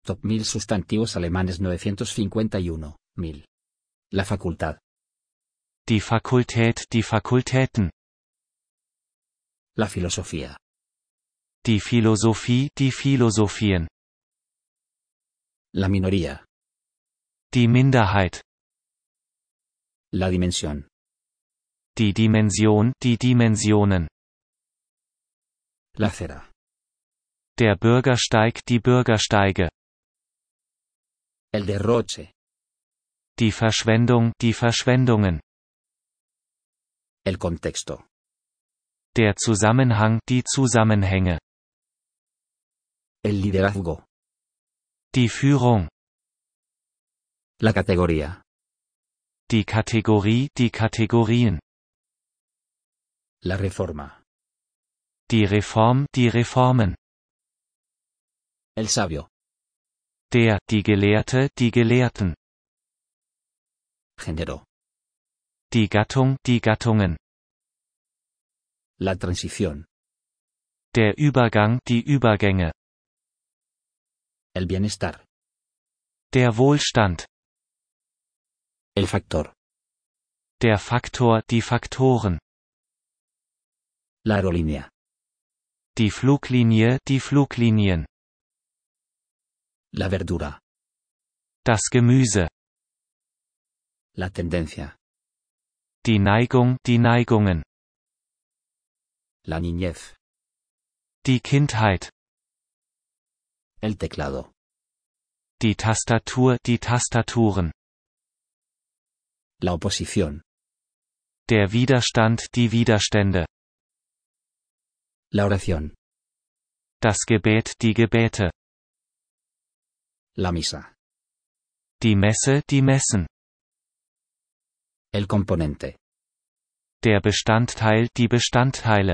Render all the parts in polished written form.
Top 1000 sustantivos alemanes 951, 1000. La facultad. Die Fakultät, die Fakultäten. La filosofía. Die Philosophie, die Philosophien. La minoría. Die Minderheit. La dimensión. Die Dimension, die Dimensionen. La acera. Der Bürgersteig, die Bürgersteige. El derroche. Die Verschwendung, die Verschwendungen. El contexto. Der Zusammenhang, die Zusammenhänge. El liderazgo. Die Führung. La categoría. Die Kategorie, die Kategorien. La reforma. Die Reform, die Reformen. El sabio. Die Gelehrte, die Gelehrten. Género. Die Gattung, die Gattungen. La transición. Der Übergang, die Übergänge. El bienestar. Der Wohlstand. El factor. Der Faktor, die Faktoren. La aerolínea. Die Fluglinie, die Fluglinien. La verdura. Das Gemüse. La tendencia. Die Neigung, die Neigungen. La niñez. Die Kindheit. El teclado. Die Tastatur, die Tastaturen. La oposición. Der Widerstand, die Widerstände. La oración. Das Gebet, die Gebete. La misa. Die Messe, die Messen. El componente. Der Bestandteil, die Bestandteile.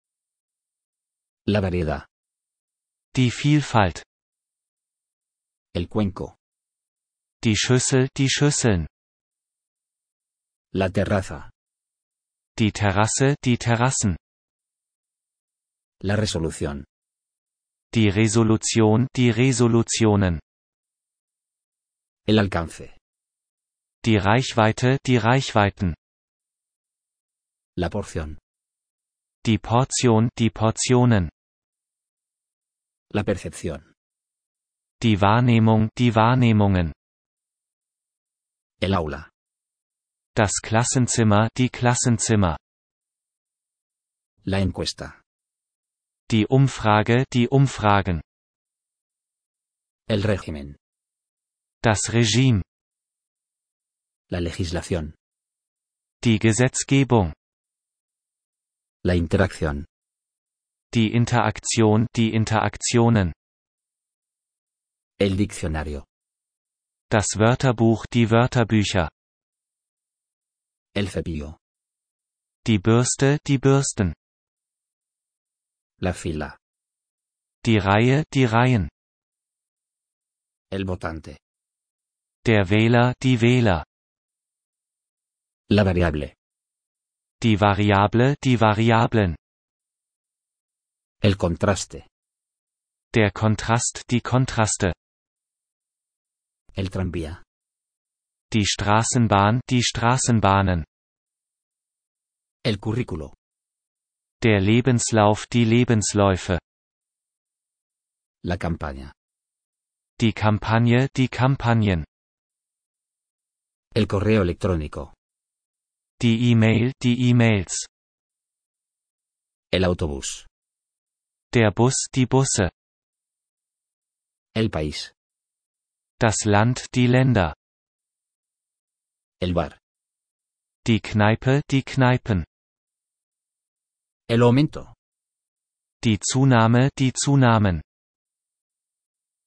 La variedad. Die Vielfalt. El cuenco. Die Schüssel, die Schüsseln. La terraza. Die Terrasse, die Terrassen. La resolución. Die Resolution, die Resolutionen. El alcance. Die Reichweite, die Reichweiten. La porción. Die Portion, die Portionen. La percepción. Die Wahrnehmung, die Wahrnehmungen. El aula. Das Klassenzimmer, die Klassenzimmer. La encuesta. Die Umfrage, die Umfragen. El régimen. Das Regime. La legislación. Die Gesetzgebung. La interacción. Die Interaktion, die Interaktionen. El diccionario. Das Wörterbuch, die Wörterbücher. El cepillo. Die Bürste, die Bürsten. La fila. Die Reihe, die Reihen. El votante. Der Wähler, die Wähler. La variable. Die Variable, die Variablen. El contraste. Der Kontrast, die Kontraste. El tranvía. Die Straßenbahn, die Straßenbahnen. El currículo. Der Lebenslauf, die Lebensläufe. La campaña. Die Kampagne, die Kampagnen. El correo electrónico. Die E-Mail, die E-Mails. El autobús. Der Bus, die Busse. El país. Das Land, die Länder. El bar. Die Kneipe, die Kneipen. El aumento. Die Zunahme, die Zunahmen.